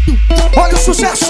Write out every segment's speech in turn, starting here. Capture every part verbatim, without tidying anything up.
Olha o sucesso!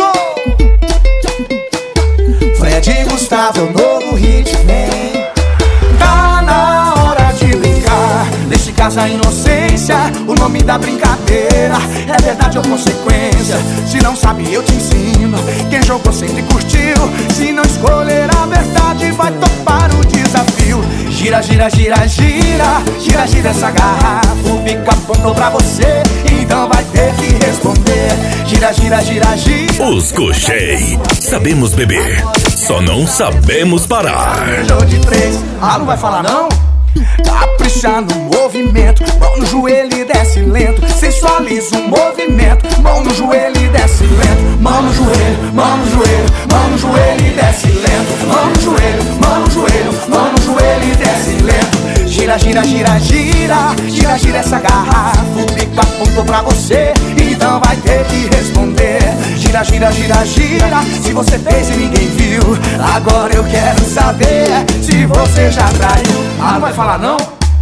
Fred e Gustavo, é o novo hit, vem. Tá na hora de brincar. Deixe casa a inocência, o nome da brincadeira é verdade ou consequência. Se não sabe eu te ensino, quem jogou sempre curtiu. Se não escolher a verdade vai topar o desafio. Gira, gira, gira, gira, gira, gira essa garrafa. O bico apontou pra você, então vai ter que responder. Gira, gira, gira, gira. Os Cochei. Sabemos beber, só não sabemos parar. Jogo de três, ah, não vai falar não? Capricha no movimento, mão no joelho e desce lento. Sensualiza o movimento, mão no joelho e desce lento. Mão no joelho, mão no joelho, mão no joelho e desce lento. Mão no joelho, mão no joelho, mão no joelho e desce lento. Gira, gira, gira, gira, gira, gira essa garrafa. O bico apontou pra você, então vai ter que responder. Gira, gira, gira, gira, se você fez e ninguém viu. Agora eu quero saber se você já traiu. Ah, não vai falar não?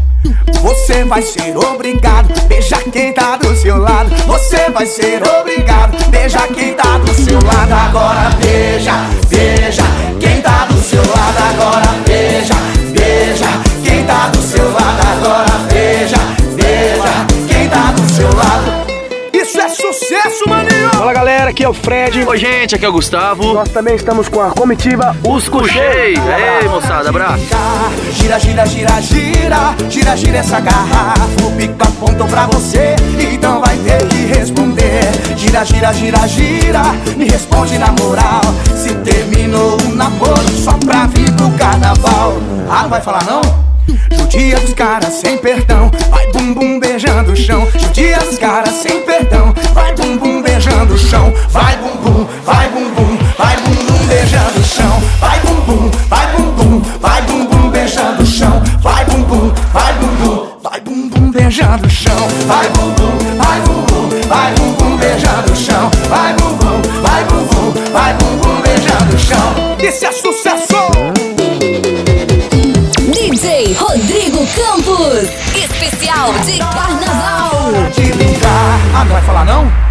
Você vai ser obrigado, beija quem tá do seu lado. Você vai ser obrigado, beija quem tá do seu lado. Agora beija, beija quem tá do seu lado. Agora beija, beija quem tá do seu lado. Agora beija, beija quem tá do seu lado. Isso é sucesso, maninho! Fala galera, aqui é o Fred. Oi gente, aqui é o Gustavo. Nós também estamos com a comitiva Os Cochei. Ei moçada, abraço. Gira, gira, gira, gira, gira, gira essa garrafa. O bico apontou pra você, então vai ter que responder. Gira, gira, gira, gira, me responde na moral. Se terminou o namoro só pra vir pro carnaval. Ah, não vai falar não? Judia dos caras sem perdão, vai bum bum beijando o chão. Judia dos caras sem perdão, vai bum bum beijando o chão. Vai bum bum, vai bum bum, vai bum bum beijando o chão. Vai bum bum, vai bum bum, vai bum bum beijando o chão. Vai bum bum, vai bum bum, vai bum bum beijando o chão. Vai bum bum, vai bum bum, vai bum bum beijando o chão. Vai bum bum, vai bum bum, vai bum bum beijando o chão. Isso é sucesso! D J Rodrigo Campos, especial de carnaval. De brincar. Ah, não vai falar não?